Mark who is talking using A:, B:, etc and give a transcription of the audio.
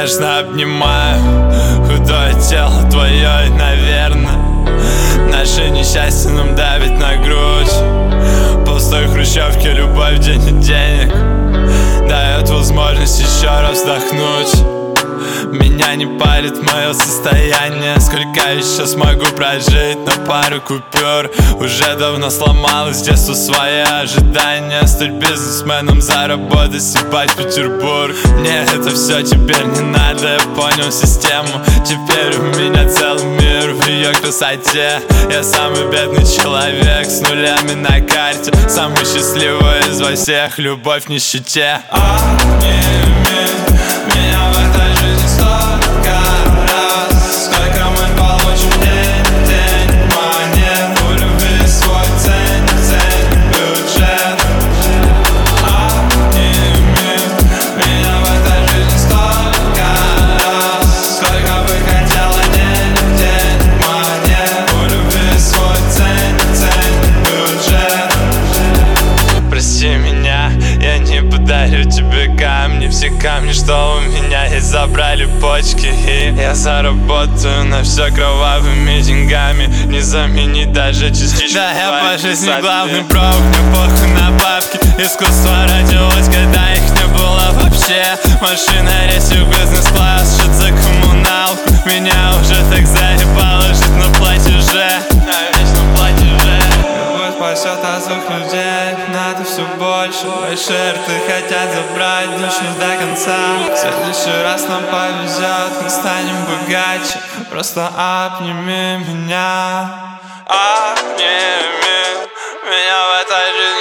A: нежно обнимаю худое тело твое, и, наверное, наше несчастье нам давит на грудь. Пустой хрущевке любовь, день и денег дает возможность еще раз вздохнуть. Меня не парит мое состояние, сколько еще смогу прожить на пару купюр. Уже давно сломалось детство свои ожидания, стать бизнесменом, заработать, съебать Петербург. Мне это все теперь не надо, я понял систему. Теперь у меня целый мир в ее красоте. Я самый бедный человек с нулями на карте, самый счастливый из во всех, любовь в нищете.
B: Меня в этой жизни столько раз, сколько мы получим день монет. У любви свой ценный бюджет. Обними меня в этой жизни столько раз, сколько бы хотела день монет. У любви свой ценный бюджет.
A: Прости меня, я не подарю тебе камни. Все камни, что у меня есть, забрали почки. И я заработаю на все кровавыми деньгами, не заменить даже частичку. Да, я по жизни главный провод, мне похуй на бабки. Искусство родилось, когда их не было вообще. Машина, рейсик, бизнес-класс, шит за коммуналку. Меня уже так заебало жить на платеже.
B: Спасет от злых людей, надо все больше. Большие рты хотят забрать душу до конца. В следующий раз нам повезет, мы станем богаче. Просто обними меня.
A: Обними меня в этой жизни.